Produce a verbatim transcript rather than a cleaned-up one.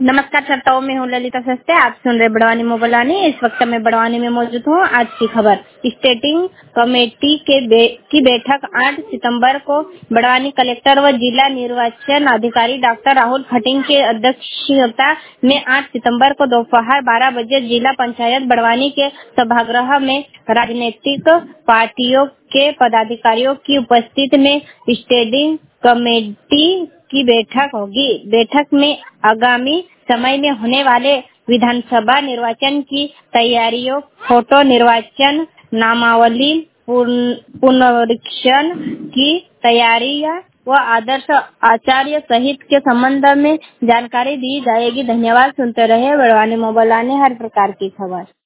नमस्कार श्रोताओं, मैं हूँ ललिता सस्ते। आप सुन रहे बड़वानी मोबाइलानी। इस वक्त मैं बड़वानी में मौजूद हूँ। आज की खबर, स्टेटिंग कमेटी के बे, की बैठक आठ सितंबर को बड़वानी कलेक्टर व जिला निर्वाचन अधिकारी डॉक्टर राहुल खटिंग के अध्यक्षता में आठ सितंबर को दोपहर बारह बजे जिला पंचायत बड़वानी के सभागृह में राजनीतिक पार्टियों के पदाधिकारियों की उपस्थिति में स्टेटिंग कमेटी की बैठक होगी। बैठक में आगामी समय में होने वाले विधानसभा निर्वाचन की तैयारियों, फोटो निर्वाचन नामावली पुनरीक्षण की तैयारियां व आदर्श आचार्य सहित के संबंध में जानकारी दी जाएगी। धन्यवाद। सुनते रहे बड़वानी मोबाइलानी, हर प्रकार की खबर।